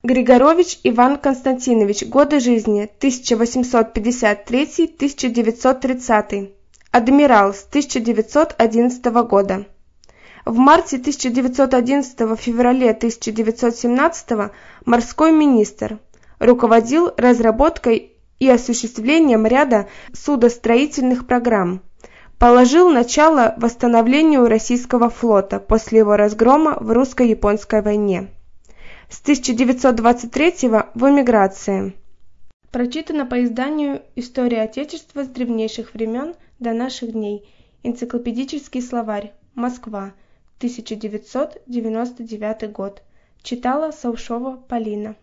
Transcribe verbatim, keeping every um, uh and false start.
Григорович Иван Константинович. Годы жизни тысяча восемьсот пятьдесят третий — тысяча девятьсот тридцатый. Адмирал с тысяча девятьсот одиннадцатого года. В марте тысяча девятьсот одиннадцатого — феврале тысяча девятьсот семнадцатого морской министр. Руководил разработкой и осуществлением ряда судостроительных программ. Положил начало восстановлению российского флота после его разгрома в русско-японской войне. С тысяча девятьсот двадцать третьего в эмиграции. Прочитано по изданию «История Отечества с древнейших времен до наших дней». Энциклопедический словарь. Москва. тысяча девятьсот девяносто девятый год. Читала Саушова Полина.